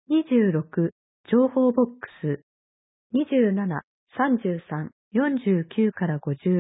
26、情報ボックス。27、33、49から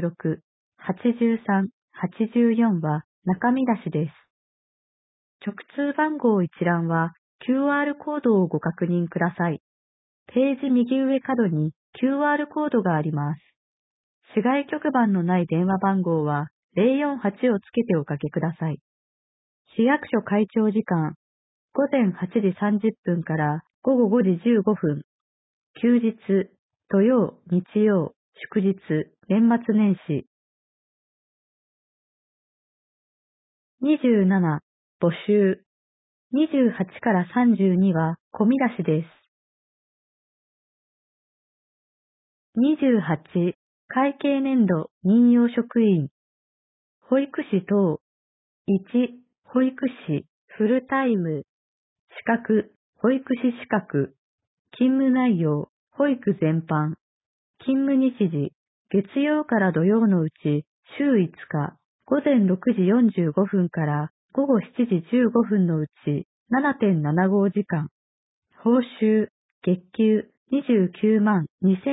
56、83、84は中身出しです。直通番号一覧は QR コードをご確認ください。ページ右上角に QR コードがあります。市外局番のない電話番号は048をつけておかけください。市役所開庁時間、午前8時30分から午後5時15分。休日、土曜、日曜、祝日、年末年始。27、募集。28から32は込み出しです。28、会計年度任用職員。保育士等。1、保育士、フルタイム。資格、保育士資格。勤務内容、保育全般。勤務日時、月曜から土曜のうち、週5日、午前6時45分から午後7時15分のうち、7.75時間。報酬、月給、29万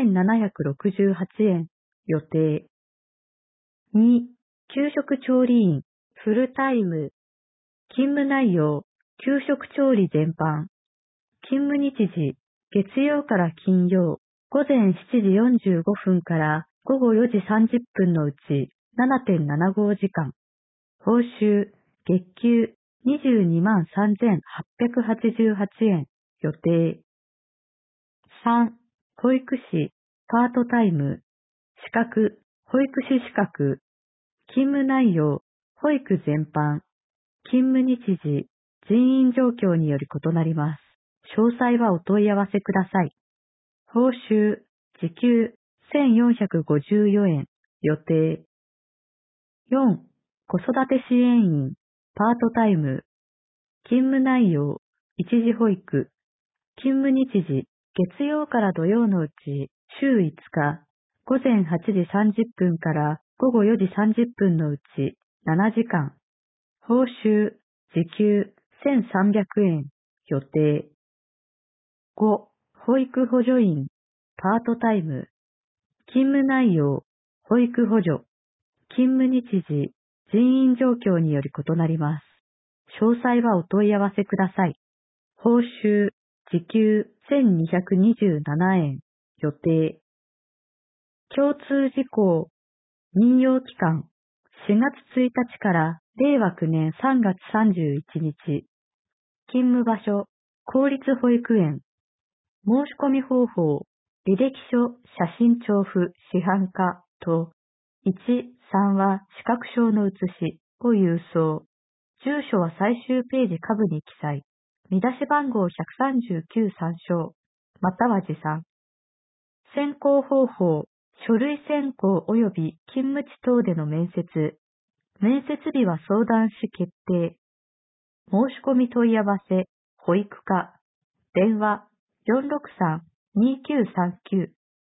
2768円。予定。2、給食調理員、フルタイム。勤務内容、給食調理全般。勤務日時、月曜から金曜、午前7時45分から午後4時30分のうち 7.75 時間。報酬、月給22万3888円。予定。3、保育士、パートタイム。資格、保育士資格。勤務内容、保育全般。勤務日時、人員状況により異なります。詳細はお問い合わせください。報酬、時給1454円。予定。4、子育て支援員、パートタイム。勤務内容、一時保育。勤務日時、月曜から土曜のうち、週5日、午前8時30分から午後4時30分のうち、7時間。報酬、時給1300円。予定。5、保育補助員、パートタイム。勤務内容、保育補助。勤務日時、人員状況により異なります。詳細はお問い合わせください。報酬、時給1227円。予定。共通事項。任用期間。4月1日から令和9年3月31日。勤務場所。公立保育園。申し込み方法。履歴書、写真調布、市販化と、1、3は資格証の写しを郵送。住所は最終ページ下部に記載。見出し番号139参照。または持参。選考方法。書類選考及び勤務地等での面接。面接日は相談し決定。申し込み問い合わせ。保育課。電話。463-2939。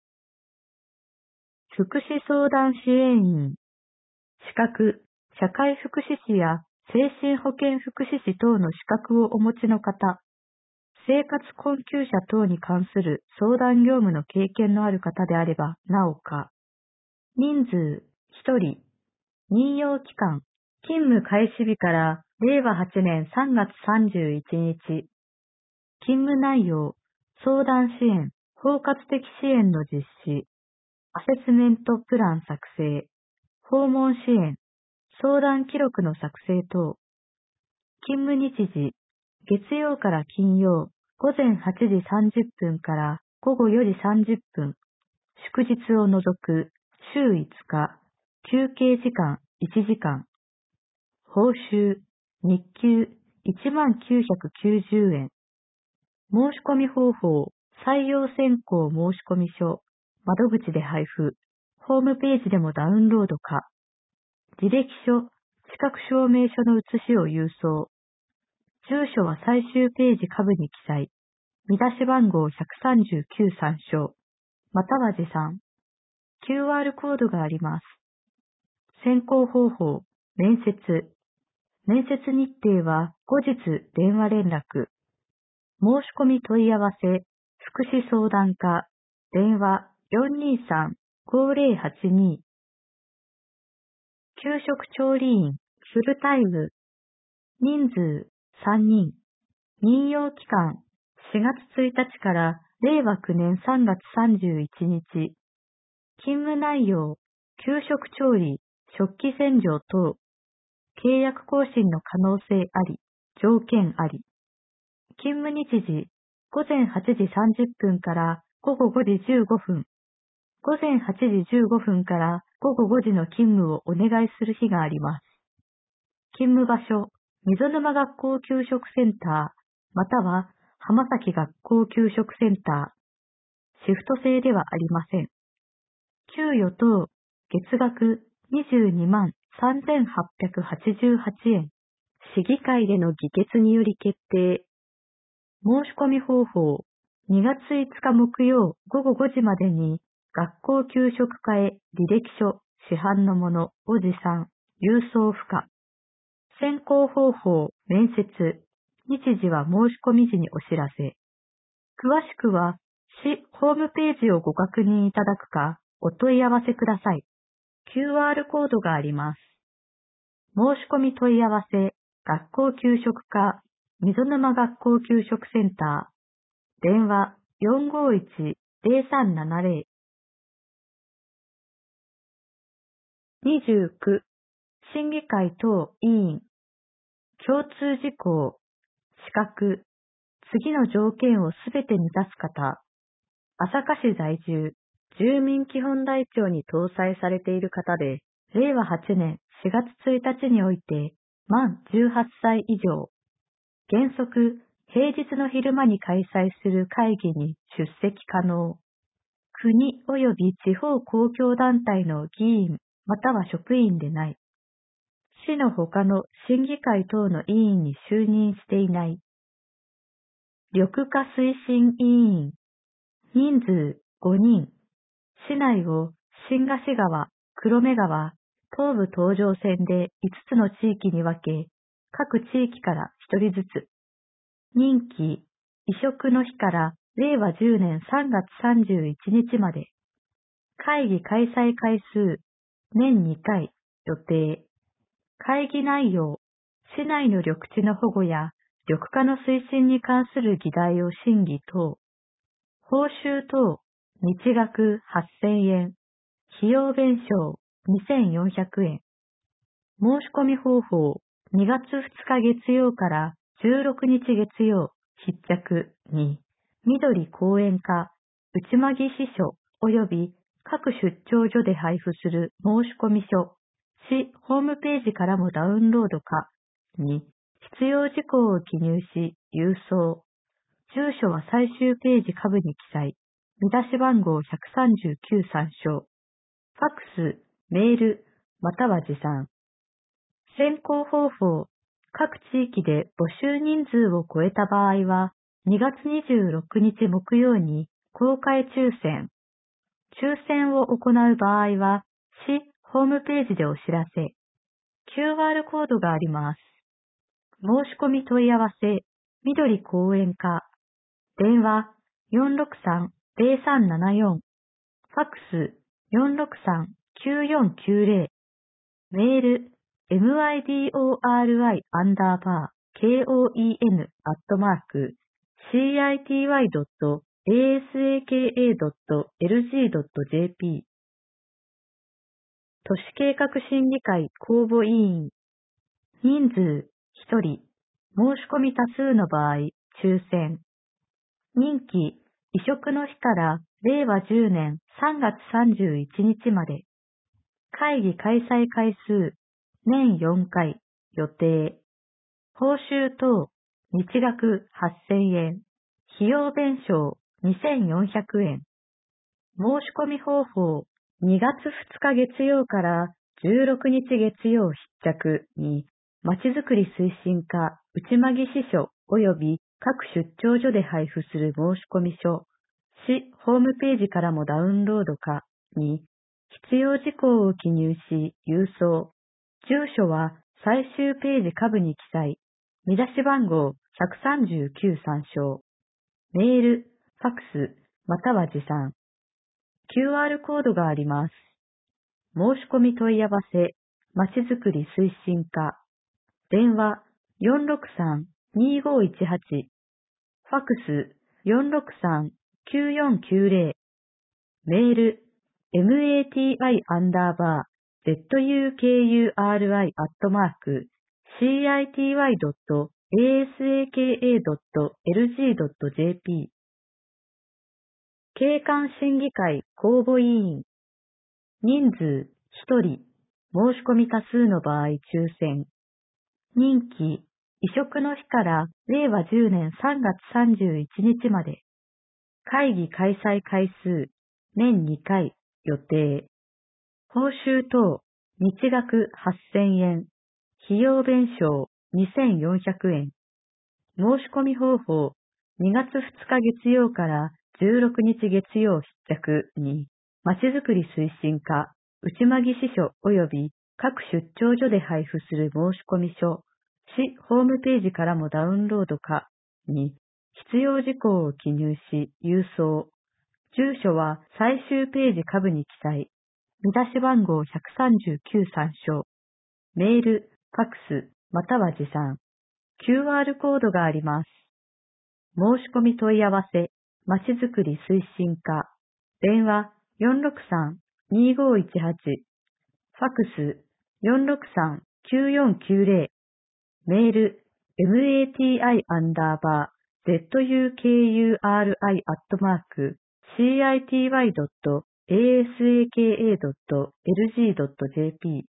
福祉相談支援員。資格、社会福祉士や精神保健福祉士等の資格をお持ちの方、生活困窮者等に関する相談業務の経験のある方であればなおか。人数、1人。任用期間、勤務開始日から令和8年3月31日。勤務内容、相談支援、包括的支援の実施。アセスメントプラン作成、訪問支援、相談記録の作成等。勤務日時、月曜から金曜、午前8時30分から午後4時30分。祝日を除く、週5日、休憩時間1時間。報酬、日給1990円。申し込み方法、採用選考申込書。窓口で配布。ホームページでもダウンロード可。履歴書、資格証明書の写しを郵送。住所は最終ページ下部に記載。見出し番号139参照。または持参。QR コードがあります。選考方法、面接。面接日程は後日電話連絡。 申し込み問い合わせ、福祉相談課、電話423-5082。給食調理員、フルタイム、人数3人。任用期間、4月1日から令和9年3月31日。勤務内容、給食調理、食器洗浄等。契約更新の可能性あり、条件あり。勤務日時、午前8時30分から午後5時15分。午前8時15分から午後5時の勤務をお願いする日があります。勤務場所、溝沼学校給食センター、または浜崎学校給食センター。シフト制ではありません。給与等、月額22万3888円。市議会での議決により決定。申し込み方法、2月5日木曜午後5時までに学校給食課へ履歴書、市販のものを持参、郵送不可。選考方法、面接、日時は申し込み時にお知らせ。詳しくは、市ホームページをご確認いただくか、お問い合わせください。QR コードがあります。申し込み問い合わせ、学校給食課、溝沼学校給食センター、電話451-0370。29、審議会等委員、共通事項、資格、次の条件をすべて満たす方、朝霞市在住、住民基本台帳に搭載されている方で、令和8年4月1日において、満18歳以上、原則、平日の昼間に開催する会議に出席可能。国及び地方公共団体の議員または職員でない。市の他の審議会等の委員に就任していない。緑化推進委員。人数5人。市内を新河岸川、黒目川、東武東上線で5つの地域に分け、各地域から1人ずつ。任期、移植の日から令和10年3月31日まで。会議開催回数、年2回、予定。会議内容、市内の緑地の保護や緑化の推進に関する議題を審議等。報酬等、日額8000円。費用弁償2400円。申し込み方法、2月2日月曜から16日月曜、必着2。緑講演課、内間木支所及び各出張所で配布する申込書、市ホームページからもダウンロードか。2、必要事項を記入し、郵送。住所は最終ページ下部に記載。見出し番号139参照。ファックス、メール、または持参。選考方法、各地域で募集人数を超えた場合は、2月26日木曜に公開抽選。抽選を行う場合は、市ホームページでお知らせ。QR コードがあります。申し込み問い合わせ、緑講演課。電話463-0374。ファックス463-9490。メール mydori-koen@city.asaka.lg.jp。 都市計画審議会公募委員。人数1人。申し込み多数の場合、抽選。任期、移植の日から令和10年3月31日まで。会議開催回数、年4回、予定。報酬等、日額8000円。費用弁償2400円。申し込み方法、2月2日月曜から16日月曜必着に、まちづくり推進課内間木支所及び各出張所で配布する申込書、市ホームページからもダウンロードかに、必要事項を記入し、郵送。住所は最終ページ下部に記載。見出し番号139参照。 メール、ファクス、または持参。QR コードがあります。申し込み問い合わせ、まちづくり推進課。電話463-2518。ファクス463-9490。メール mati_zukuri@city.asaka.lg.jp。 景観審議会公募委員。人数1人。申し込み多数の場合抽選。任期移植の日から令和10年3月31日まで。会議開催回数年2回予定。報酬等日額8000円。費用弁償2400円。申し込み方法2月2日月曜から16日月曜必着に、まちづくり推進課、内間木支所及び各出張所で配布する申込書、市ホームページからもダウンロード可に、必要事項を記入し、郵送。住所は最終ページ下部に記載。見出し番号139参照。メール、ファクス、または持参。QR コードがあります。申し込み問い合わせ、まちづくり推進課。電話463-2518。ファクス463-9490。メール mati_zukuri@city.asaka.lg.jp。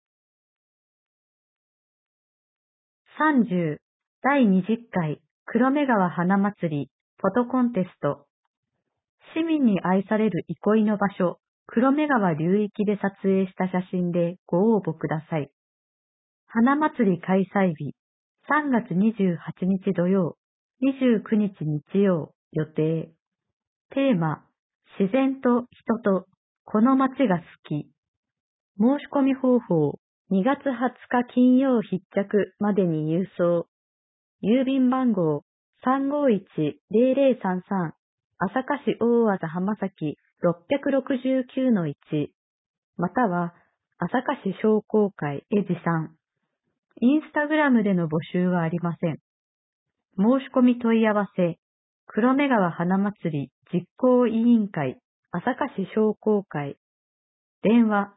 30. 第20回黒目川花祭りフォトコンテスト。市民に愛される憩いの場所、黒目川流域で撮影した写真でご応募ください。花祭り開催日、3月28日土曜、29日日曜、予定。テーマ、自然と人と、この街が好き。申し込み方法、2月20日金曜必着までに郵送。郵便番号、351-0033、朝霞市大和田浜崎 669-1、または、朝霞市商工会へ持参。インスタグラムでの募集はありません。申し込み問い合わせ、黒目川花祭り実行委員会、朝霞市商工会。電話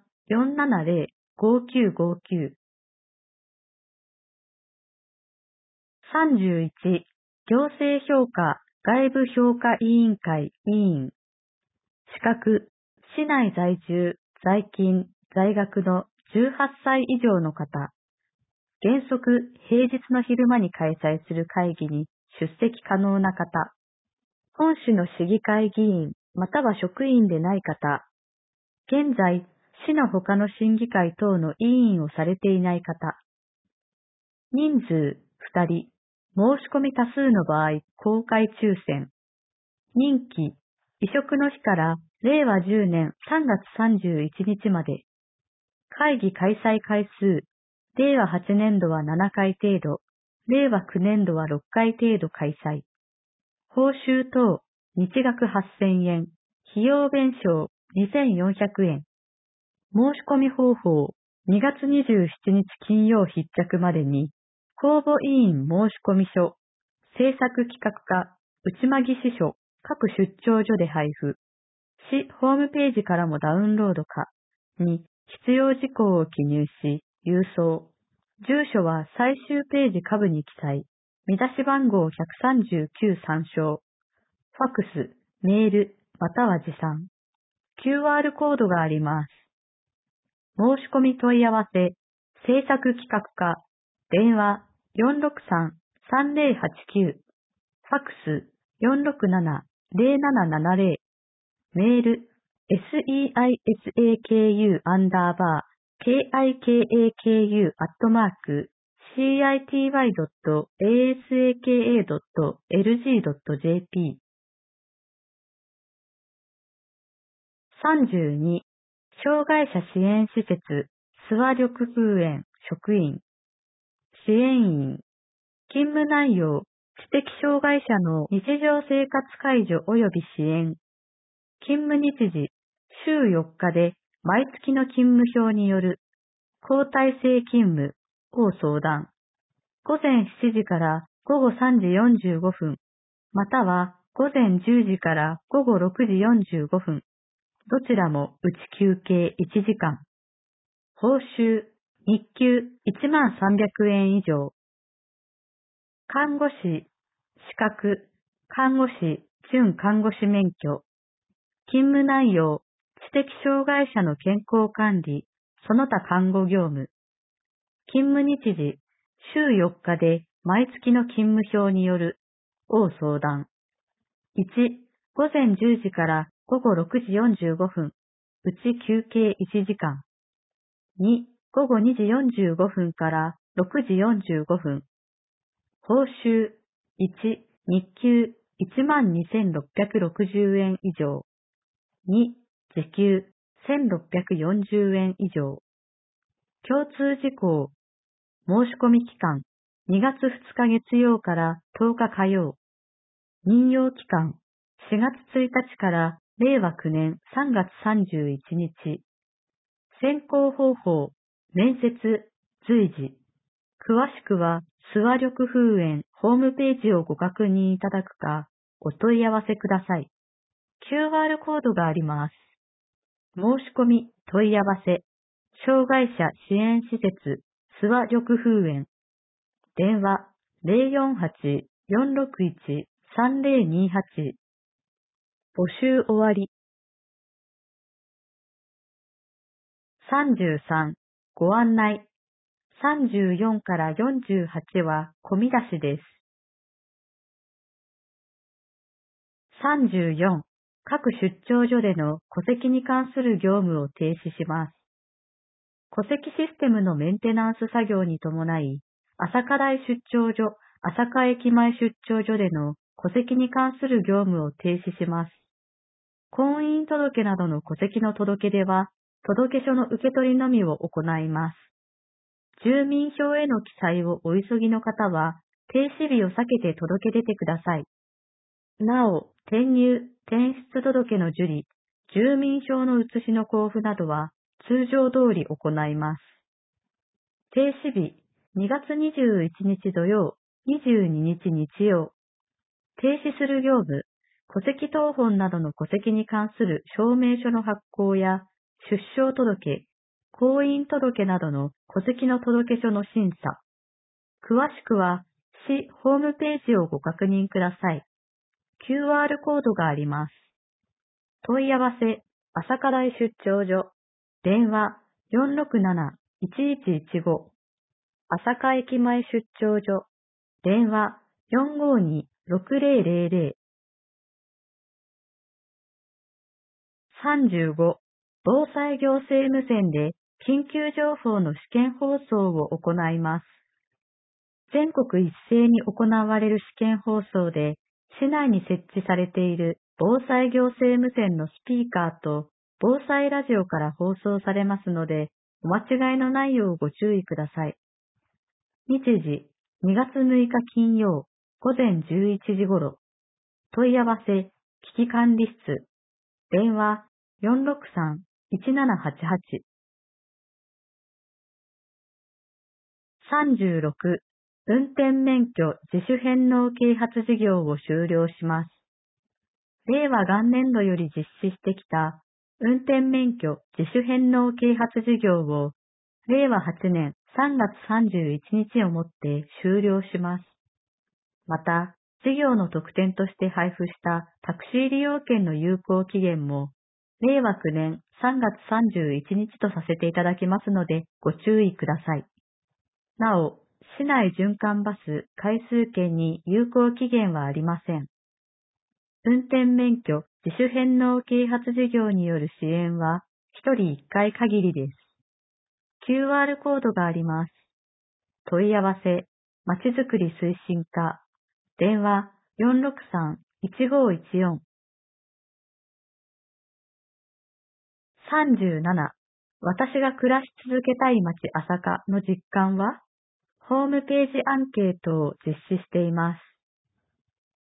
470-5959。31、行政評価外部評価委員会委員。資格、市内在住、在勤、在学の18歳以上の方。原則、平日の昼間に開催する会議に出席可能な方。本市の市議会議員、または職員でない方。現在、市の他の審議会等の委員をされていない方。人数、2人。申し込み多数の場合、公開抽選。任期、移植の日から令和10年3月31日まで。会議開催回数、令和8年度は7回程度、令和9年度は6回程度開催。報酬等、日額8000円、費用弁償2400円。申し込み方法、2月27日金曜必着までに、公募委員申込書、制作企画課、内間木支所、各出張所で配布。市ホームページからもダウンロード可。に、必要事項を記入し、郵送。住所は最終ページ下部に記載。見出し番号139参照。ファクス、メール、または持参。QR コードがあります。申し込み問い合わせ、制作企画課、電話463-3089、ファクス467-0770、メール seisaku-kikaku@city.asaka.lg.jp。 32、障害者支援施設、諏訪緑風園職員、支援員、勤務内容、 知的障害者の日常生活介助及び支援。勤務日時、週4日で毎月の勤務表による交代制勤務を相談。午前7時から午後3時45分、または午前10時から午後6時45分。どちらもうち休憩1時間。報酬、日給1300円以上。看護師、資格、看護師、準看護師免許。勤務内容、知的障害者の健康管理、その他看護業務。勤務日時、週4日で毎月の勤務表による、を相談。1、午前10時から午後6時45分、うち休憩1時間。2、午後2時45分から6時45分。報酬、1、日給12,660円以上。2、時給1,640円以上。共通事項、申し込み期間、2月2日月曜から10日火曜。任用期間、4月1日から令和9年3月31日。選考方法、面接、随時。詳しくは、諏訪緑風園ホームページをご確認いただくか、お問い合わせください。QR コードがあります。申し込み、問い合わせ、障害者支援施設、諏訪緑風園。電話、048-461-3028。募集終わり。33、ご案内。34から48は込み出しです。34、各出張所での戸籍に関する業務を停止します。戸籍システムのメンテナンス作業に伴い、朝霞台出張所、朝霞駅前出張所での戸籍に関する業務を停止します。婚姻届などの戸籍の届け出は、届書の受け取りのみを行います。住民票への記載をお急ぎの方は、停止日を避けて届け出てください。なお、転入、転出届の受理、住民票の写しの交付などは通常通り行います。停止日、2月21日土曜、22日日曜。停止する業務、戸籍謄本などの戸籍に関する証明書の発行や、出生届、婚姻届などの戸籍の届書の審査。詳しくは、市ホームページをご確認ください。QR コードがあります。問い合わせ、朝霞台出張所、電話467-1115、朝霞駅前出張所、電話452-6000。35、防災行政無線で緊急情報の試験放送を行います。全国一斉に行われる試験放送で、市内に設置されている防災行政無線のスピーカーと防災ラジオから放送されますので、お間違いのないようご注意ください。日時、2月6日金曜、午前11時頃。問い合わせ、危機管理室。電話、463-1788。36、運転免許自主返納啓発事業を終了します。令和元年度より実施してきた運転免許自主返納啓発事業を令和8年3月31日をもって終了します。また、事業の特典として配布したタクシー利用券の有効期限も令和9年3月31日とさせていただきますのでご注意ください。なお、市内循環バス回数券に有効期限はありません。運転免許自主返納啓発事業による支援は1人1回限りです。QR コードがあります。問い合わせ、まちづくり推進課、電話463-1514。37、私が暮らし続けたい街朝霞の実感はホームページアンケートを実施しています。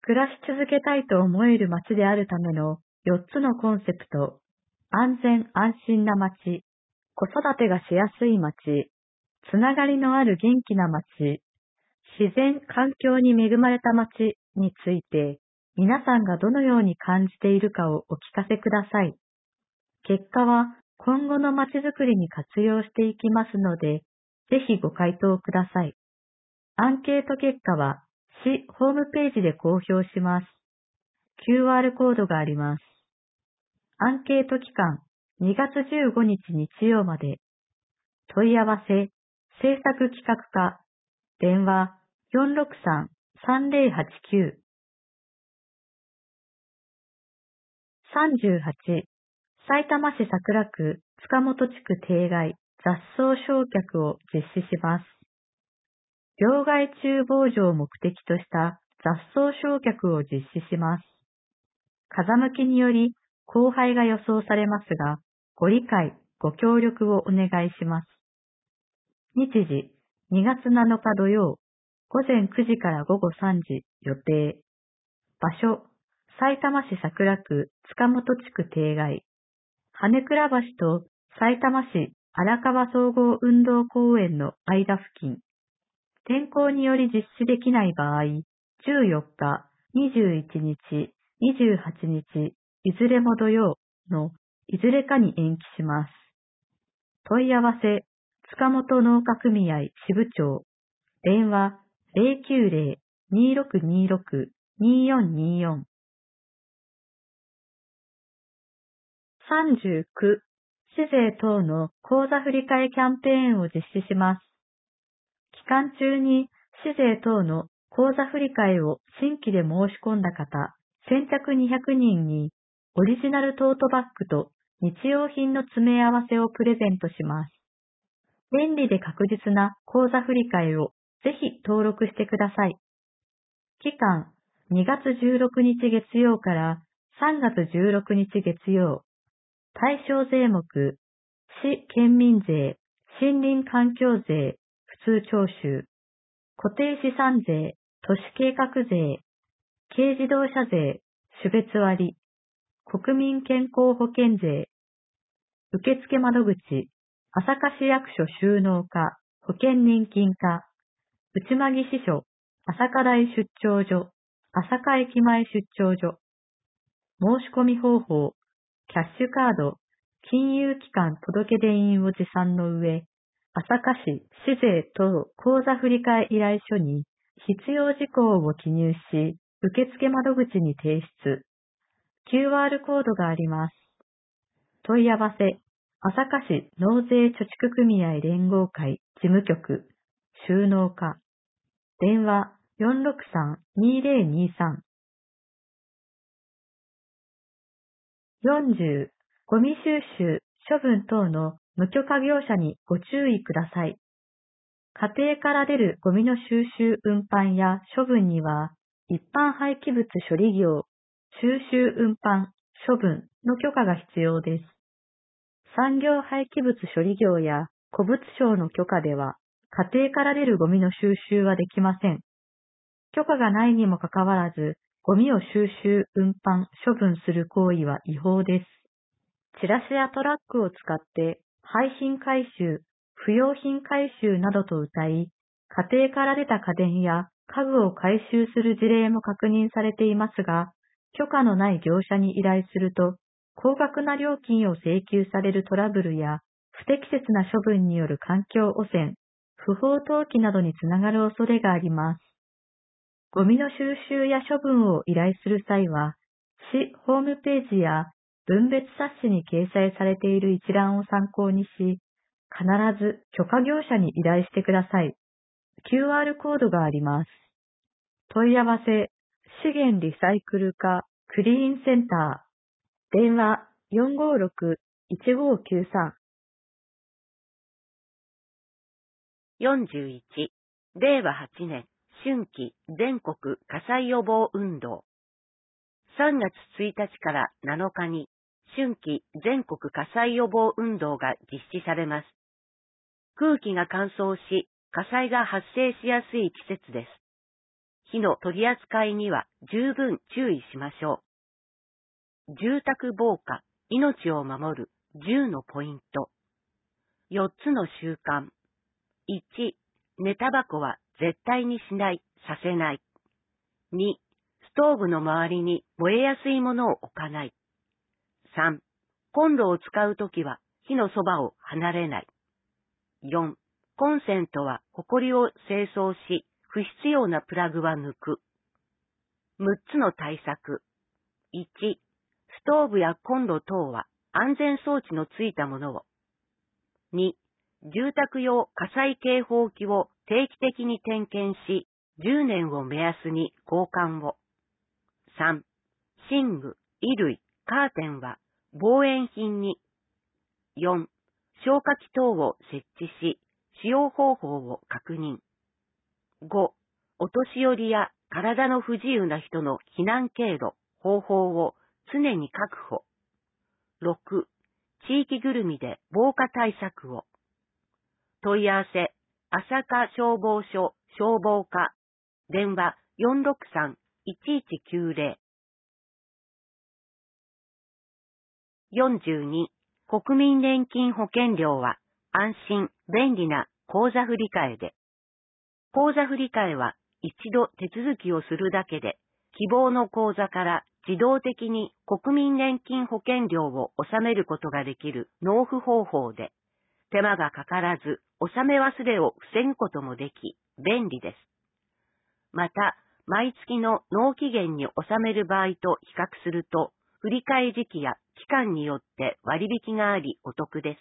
暮らし続けたいと思える街であるための4つのコンセプト、安全安心な街、子育てがしやすい街、つながりのある元気な街、自然環境に恵まれた街について、皆さんがどのように感じているかをお聞かせください。結果は今後の街づくりに活用していきますので、ぜひご回答ください。アンケート結果は市ホームページで公表します。QR コードがあります。アンケート期間2月15日日曜まで。問い合わせ、制作企画課、電話463-3089。38、さいたま市桜区塚本地区定外雑草焼却を実施します。病害虫防除を目的とした雑草焼却を実施します。風向きにより降灰が予想されますが、ご理解、ご協力をお願いします。日時、2月7日土曜、午前9時から午後3時予定。場所、さいたま市桜区塚本地区定外。羽倉橋とさいたま市荒川総合運動公園の間付近。天候により実施できない場合、14日、21日、28日、いずれも土曜のいずれかに延期します。問い合わせ、塚本農家組合支部長、電話090-2626-2424。39、市税等の口座振替キャンペーンを実施します。期間中に市税等の口座振替を新規で申し込んだ方、先着200人にオリジナルトートバッグと日用品の詰め合わせをプレゼントします。便利で確実な口座振替をぜひ登録してください。期間2月16日月曜から3月16日月曜。対象税目、市県民税、森林環境税、普通徴収、固定資産税、都市計画税、軽自動車税、種別割、国民健康保険税、受付窓口、朝霞市役所収納課、保険年金課、内間木支所、朝霞台出張所、朝霞駅前出張所、申し込み方法、キャッシュカード、金融機関届出印を持参の上、朝霞市市税等口座振替依頼書に必要事項を記入し、受付窓口に提出。QR コードがあります。問い合わせ、朝霞市納税貯蓄組合連合会事務局、収納課、電話463-2023。40、ゴミ収集、処分等の無許可業者にご注意ください。家庭から出るゴミの収集運搬や処分には、一般廃棄物処理業、収集運搬、処分の許可が必要です。産業廃棄物処理業や古物商の許可では、家庭から出るゴミの収集はできません。許可がないにもかかわらず、ゴミを収集、運搬、処分する行為は違法です。チラシやトラックを使って廃品回収、不用品回収などと謳い、家庭から出た家電や家具を回収する事例も確認されていますが、許可のない業者に依頼すると、高額な料金を請求されるトラブルや、不適切な処分による環境汚染、不法投棄などにつながる恐れがあります。ゴミの収集や処分を依頼する際は、市ホームページや分別冊子に掲載されている一覧を参考にし、必ず許可業者に依頼してください。QR コードがあります。問い合わせ、資源リサイクル課クリーンセンター、電話456-1593。 41、令和8年春季全国火災予防運動。3月1日から7日に春季全国火災予防運動が実施されます。空気が乾燥し、火災が発生しやすい季節です。 火の取り扱いには十分注意しましょう。住宅防火、命を守る10のポイント。4つの習慣。1、寝タバコは絶対にしない、させない。2、ストーブの周りに燃えやすいものを置かない。3、コンロを使うときは火のそばを離れない。4、コンセントはホコリを清掃し、不必要なプラグは抜く。6つの対策。1、ストーブやコンロ等は安全装置のついたものを。2、住宅用火災警報器を定期的に点検し、10年を目安に交換を。3、寝具、衣類、カーテンは防煙品に。4、消火器等を設置し、使用方法を確認。5、お年寄りや体の不自由な人の避難経路、方法を常に確保。6、地域ぐるみで防火対策を。問い合わせ、朝霞消防署消防課、電話463-1190。42、国民年金保険料は安心、便利な口座振替で。口座振替は一度手続きをするだけで、希望の口座から自動的に国民年金保険料を納めることができる納付方法で、手間がかからず納め忘れを防ぐこともでき、便利です。また、毎月の納期限に納める場合と比較すると、振替時期や期間によって割引がありお得です。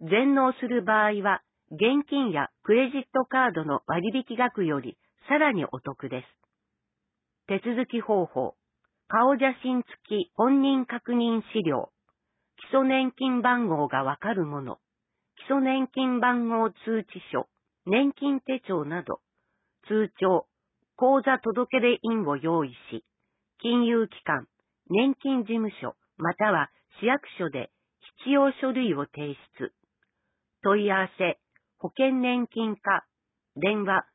全納する場合は、現金やクレジットカードの割引額よりさらにお得です。手続き方法。顔写真付き本人確認資料。基礎年金番号がわかるもの。基礎年金番号通知書。年金手帳など。通帳。口座届出印を用意し、金融機関、年金事務所、または市役所で必要書類を提出。問い合わせ、保険年金課、電話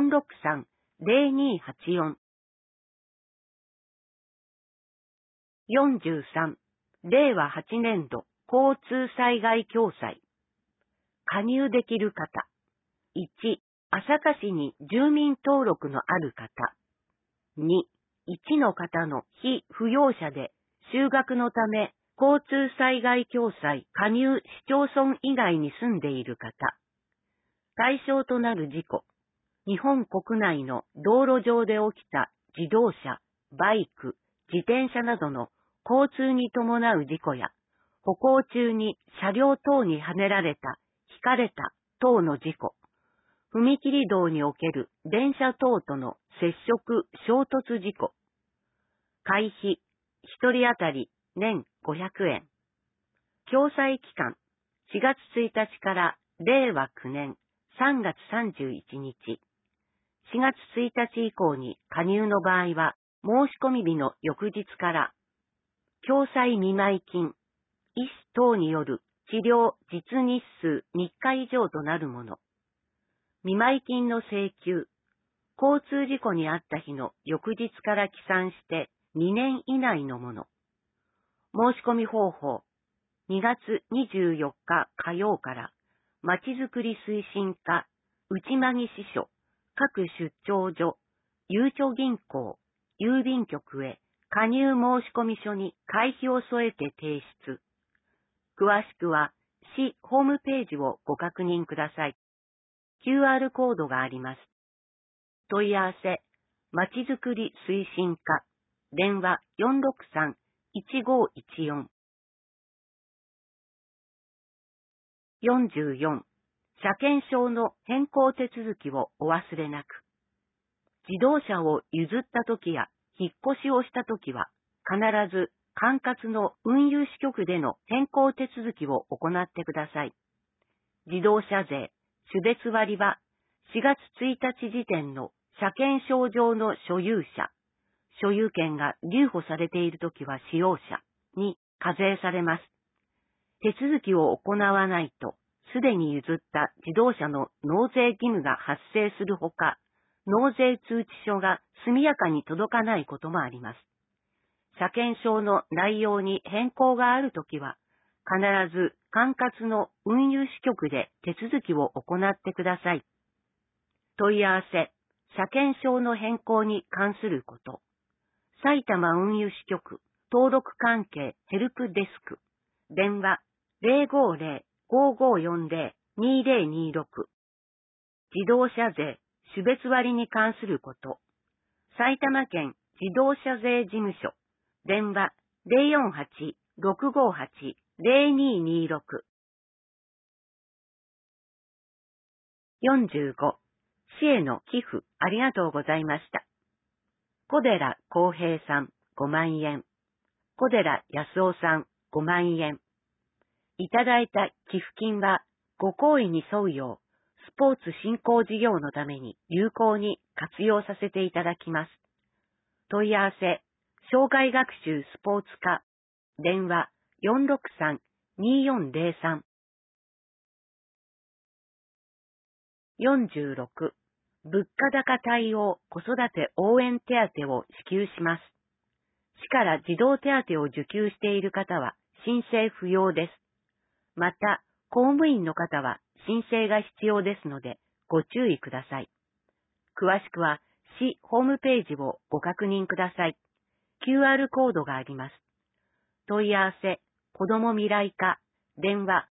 463-0284。43、令和8年度交通災害共済。加入できる方。1、朝霞市に住民登録のある方。2、1の方の非扶養者で就学のため交通災害共済加入市町村以外に住んでいる方。対象となる事故。日本国内の道路上で起きた自動車、バイク、自転車などの交通に伴う事故や、歩行中に車両等にはねられた、ひかれた等の事故。踏切道における電車等との接触・衝突事故。会費、一人当たり年500円。共済期間、4月1日から令和9年3月31日。4月1日以降に加入の場合は、申し込み日の翌日から、共済見舞金、医師等による治療実日数3日以上となるもの。見舞金の請求、交通事故に遭った日の翌日から起算して2年以内のもの。申し込み方法、2月24日火曜から、まちづくり推進課、内間木支所、各出張所、ゆうちょ銀行、郵便局へ加入申込書に会費を添えて提出。詳しくは市ホームページをご確認ください。QR コードがあります。問い合わせ、まちづくり推進課、電話463-1514。44、車検証の変更手続きをお忘れなく。自動車を譲ったときや引っ越しをしたときは、必ず管轄の運輸支局での変更手続きを行ってください。自動車税、種別割は4月1日時点の車検証上の所有者、所有権が留保されているときは使用者に課税されます。手続きを行わないと、すでに譲った自動車の納税義務が発生するほか、 納税通知書が速やかに届かないこともあります。車検証の内容に変更があるときは、必ず管轄の運輸支局で手続きを行ってください。問い合わせ、車検証の変更に関すること。埼玉運輸支局、登録関係ヘルプデスク、電話050-5540-2026。自動車税、種別割に関すること。埼玉県自動車税事務所、電話048-658-0226。45、市への寄付ありがとうございました。小寺康平さん5万円。小寺康夫さん5万円。いただいた寄付金はご好意に沿うよう、スポーツ振興事業のために有効に活用させていただきます。問い合わせ、障害学習スポーツ課、電話463-2403。46、物価高対応子育て応援手当を支給します。市から児童手当を受給している方は申請不要です。また、公務員の方は申請が必要ですのでご注意ください。詳しくは市ホームページをご確認ください。QR コードがあります。問い合わせ、子ども未来課、電話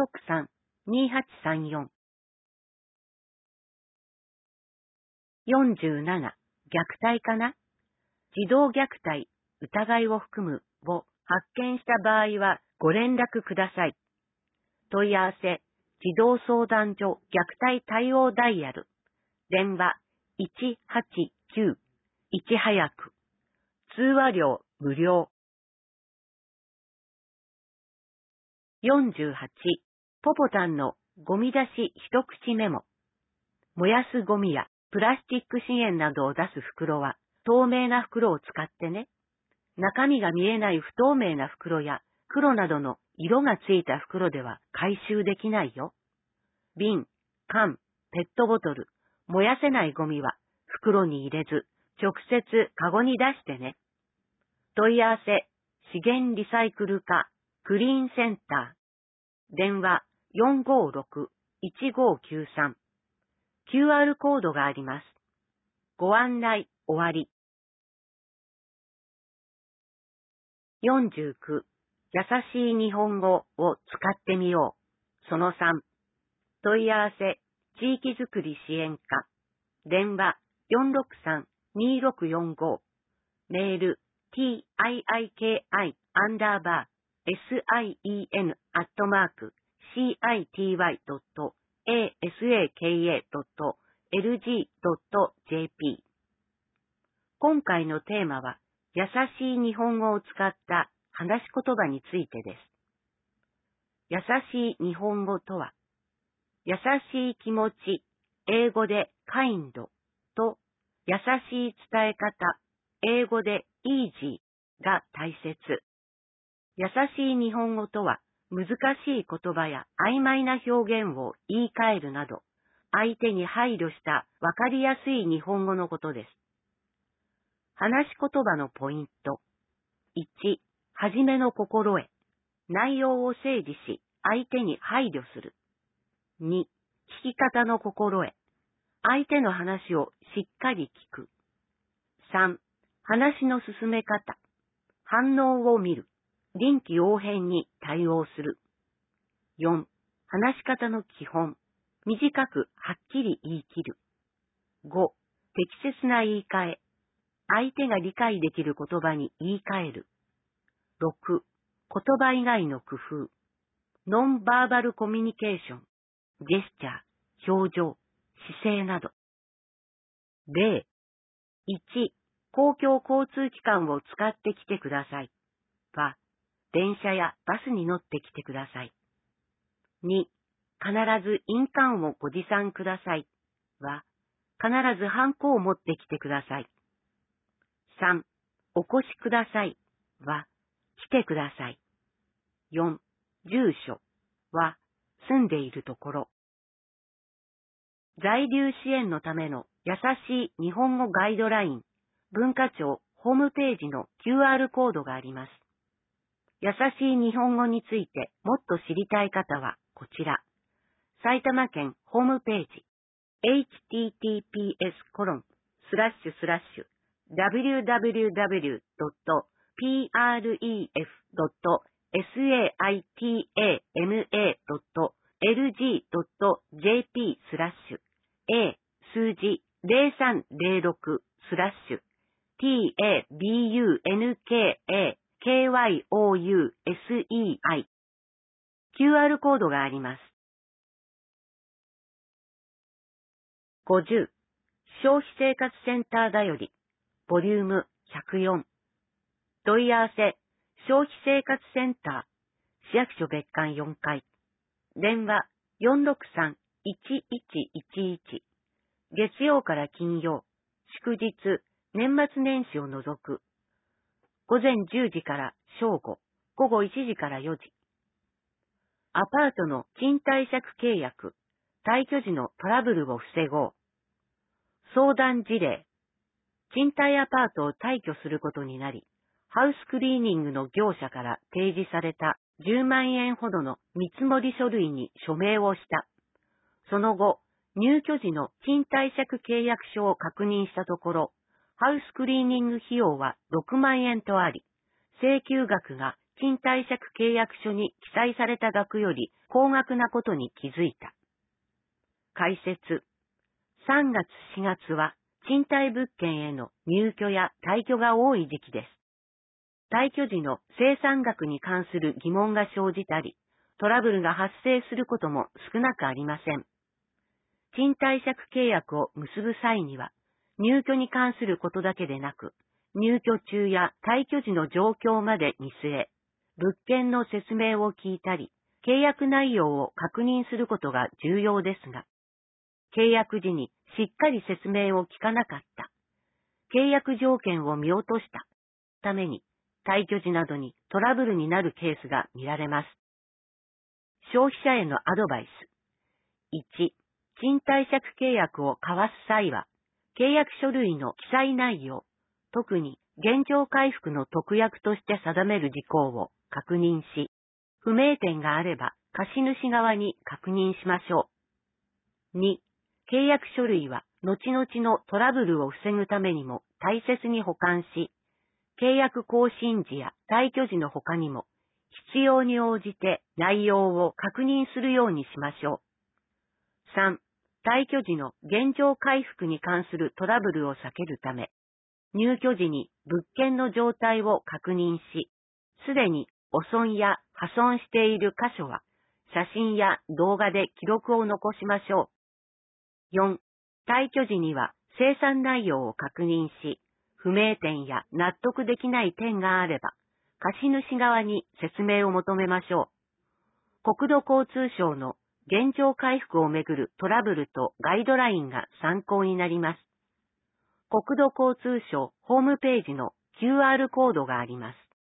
463-2834。47、虐待かな？児童虐待、疑いを含むを発見した場合はご連絡ください。問い合わせ、児童相談所虐待対応ダイヤル、電話189、いち早く、通話料無料。48、ポポタンのゴミ出し一口メモ。燃やすゴミやプラスチック資源などを出す袋は透明な袋を使ってね。中身が見えない不透明な袋や黒などの色がついた袋では回収できないよ。瓶、缶、ペットボトル、燃やせないゴミは袋に入れず直接カゴに出してね。問い合わせ、資源リサイクル課、クリーンセンター。電話456-1593。QR コードがあります。ご案内終わり。49、優しい日本語を使ってみよう。その3、問い合わせ、地域づくり支援課。電話463-2645。メール、TIII_city@city.asaka.lg.jp。今回のテーマは、優しい日本語を使った話し言葉についてです。優しい日本語とは、優しい気持ち、英語で kind と、優しい伝え方、英語で easy が大切。優しい日本語とは、難しい言葉や曖昧な表現を言い換えるなど、相手に配慮したわかりやすい日本語のことです。話し言葉のポイント。1、はじめの心得。内容を整理し、相手に配慮する。2、聞き方の心得。相手の話をしっかり聞く。3、話の進め方。反応を見る。臨機応変に対応する。4、話し方の基本。短くはっきり言い切る。5、適切な言い換え。相手が理解できる言葉に言い換える。6、言葉以外の工夫。ノンバーバルコミュニケーション。ジェスチャー、表情、姿勢など。例、1、公共交通機関を使ってきてください。は、電車やバスに乗ってきてください。2、必ず印鑑をご持参ください。は、必ずハンコを持ってきてください。3、お越しください。は、来てください。4、住所。は、住んでいるところ。在留支援のための優しい日本語ガイドライン、文化庁ホームページの QR コードがあります。優しい日本語についてもっと知りたい方はこちら。埼玉県ホームページ https://www.pref.saitama.lg.jp/ 数字0306/TABUNKAKYOUSEI QR コードがあります。50消費生活センターだよりボリューム104問い合わせ消費生活センター市役所別館4階電話463-1111月曜から金曜祝日年末年始を除く午前10時から正午午後1時から4時アパートの賃貸借契約退去時のトラブルを防ごう相談事例賃貸アパートを退去することになりハウスクリーニングの業者から提示された10万円ほどの見積書類に署名をした。その後、入居時の賃貸借契約書を確認したところ、ハウスクリーニング費用は6万円とあり、請求額が賃貸借契約書に記載された額より高額なことに気づいた。解説。3月4月は賃貸物件への入居や退去が多い時期です。退去時の清算額に関する疑問が生じたり、トラブルが発生することも少なくありません。賃貸借契約を結ぶ際には、入居に関することだけでなく、入居中や退去時の状況まで見据え、物件の説明を聞いたり、契約内容を確認することが重要ですが、契約時にしっかり説明を聞かなかった。契約条件を見落としたために、退去時などにトラブルになるケースが見られます。消費者へのアドバイス。1、賃貸借契約を交わす際は、契約書類の記載内容、特に現状回復の特約として定める事項を確認し、不明点があれば貸主側に確認しましょう。2、契約書類は後々のトラブルを防ぐためにも大切に保管し、契約更新時や退去時の他にも必要に応じて内容を確認するようにしましょう。3、退去時の現状回復に関するトラブルを避けるため、入居時に物件の状態を確認し、すでに汚損や破損している箇所は写真や動画で記録を残しましょう。4、退去時には清算内容を確認し、不明点や納得できない点があれば、貸主側に説明を求めましょう。国土交通省の現状回復をめぐるトラブルとガイドラインが参考になります。国土交通省ホームページの QR コードがあります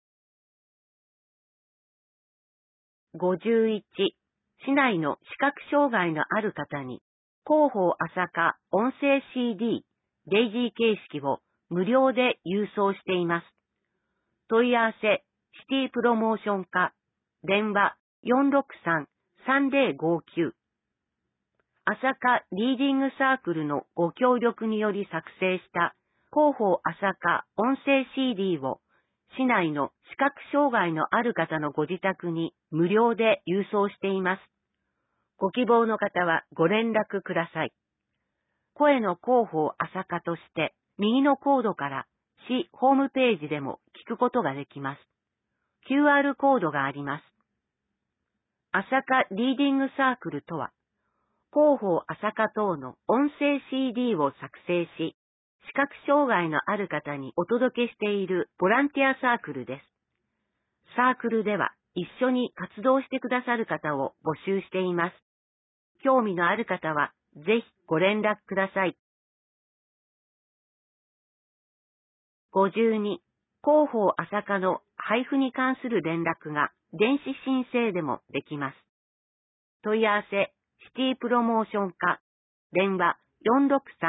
。51、市内の視覚障害のある方に、広報朝霞音声 CD、デイジー形式を無料で郵送しています。問い合わせ、シティプロモーション課、電話463-3059。朝霞リーディングサークルのご協力により作成した広報朝霞音声 CD を市内の視覚障害のある方のご自宅に無料で郵送しています。ご希望の方はご連絡ください。声の広報朝霞として右のコードから市ホームページでも聞くことができます。QR コードがあります。朝霞リーディングサークルとは、広報朝霞等の音声 CD を作成し、視覚障害のある方にお届けしているボランティアサークルです。サークルでは一緒に活動してくださる方を募集しています。興味のある方はぜひご連絡ください。52、広報朝霞の配布に関する連絡が電子申請でもできます。問い合わせ、シティプロモーション課、電話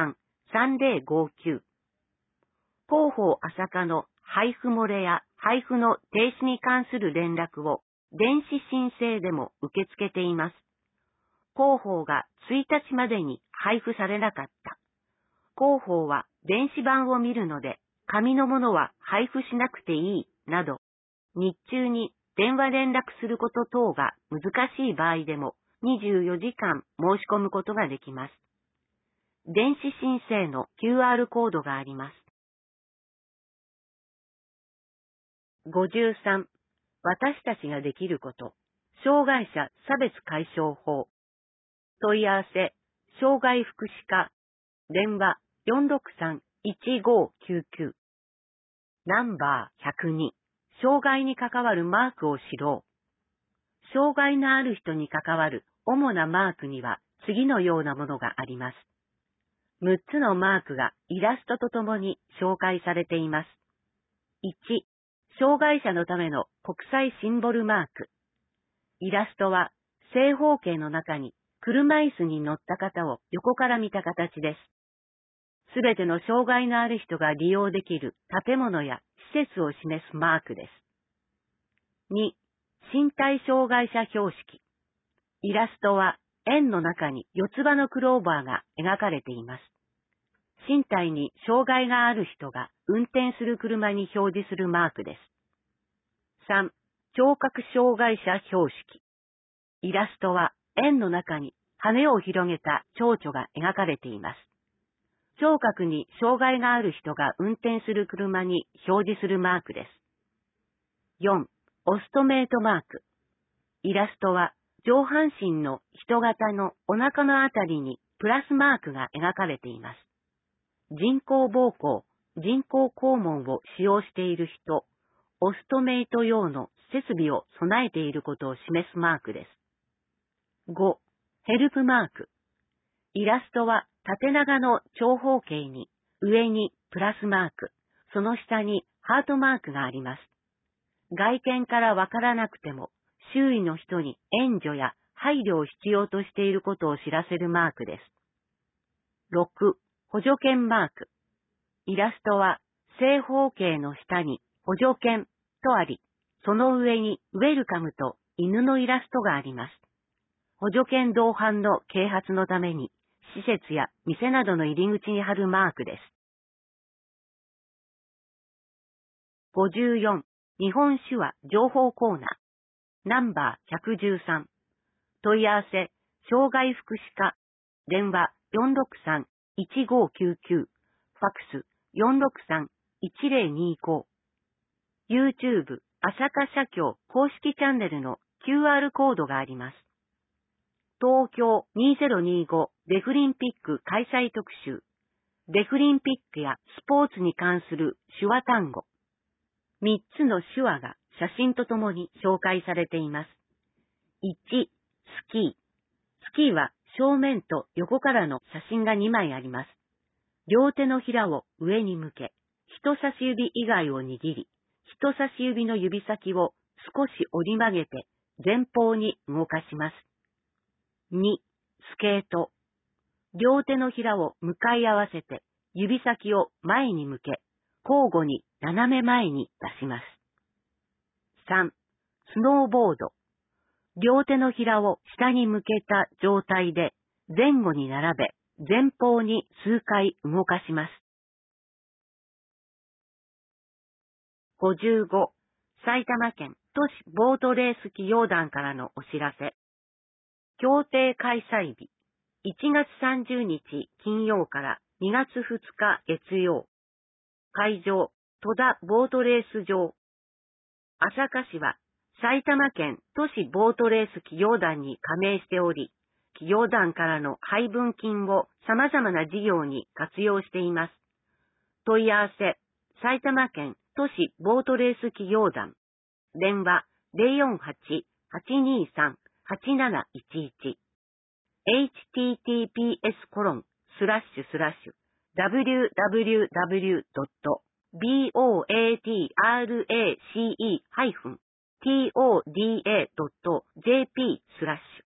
3059。広報朝霞の配布漏れや配布の停止に関する連絡を電子申請でも受け付けています。広報が1日までに配布されなかった。広報は電子版を見るので、紙のものは配布しなくていい、など、日中に電話連絡すること等が難しい場合でも24時間申し込むことができます。電子申請の QR コードがあります。53. 私たちができること。障害者差別解消法。問い合わせ、障害福祉課、電話463-1599。ナンバー102。障害に関わるマークを知ろう。障害のある人に関わる主なマークには次のようなものがあります。6つのマークがイラストとともに紹介されています。1、障害者のための国際シンボルマーク。イラストは正方形の中に車椅子に乗った方を横から見た形です。すべての障害のある人が利用できる建物や施設を示すマークです。2、身体障害者標識。イラストは円の中に四つ葉のクローバーが描かれています。身体に障害がある人が運転する車に表示するマークです。3、聴覚障害者標識。イラストは円の中に羽を広げた蝶々が描かれています。聴覚に障害がある人が運転する車に表示するマークです。4、オストメイトマーク。イラストは上半身の人型のお腹のあたりにプラスマークが描かれています。人工膀胱、人工肛門を使用している人、オストメイト用の設備を備えていることを示すマークです。5、ヘルプマーク。イラストは縦長の長方形に上にプラスマーク、その下にハートマークがあります。外見からわからなくても周囲の人に援助や配慮を必要としていることを知らせるマークです。6、補助犬マーク。イラストは正方形の下に補助犬とあり、その上にウェルカムと犬のイラストがあります。補助犬同伴の啓発のために施設や店などの入り口に貼るマークです。54. 日本手話情報コーナー。ナンバー113。問い合わせ、障害福祉課。電話463-1599。ファックス463-1025。YouTube 朝霞社協公式チャンネルの QR コードがあります。東京2025デフリンピック開催特集。デフリンピックやスポーツに関する手話単語。3つの手話が写真とともに紹介されています。1、スキー。スキーは正面と横からの写真が2枚あります。両手のひらを上に向け、人差し指以外を握り、人差し指の指先を少し折り曲げて前方に動かします。2、スケート。両手のひらを向かい合わせて指先を前に向け、交互に斜め前に出します。3、スノーボード。両手のひらを下に向けた状態で前後に並べ、前方に数回動かします。55. 埼玉県都市ボートレース企業団からのお知らせ。協定開催日。1月30日金曜から2月2日月曜。会場、戸田ボートレース場。朝霞市は埼玉県都市ボートレース企業団に加盟しており、企業団からの配分金を様々な事業に活用しています。問い合わせ、埼玉県都市ボートレース企業団。電話048-823-8711。https://www.botrace-toda.jp/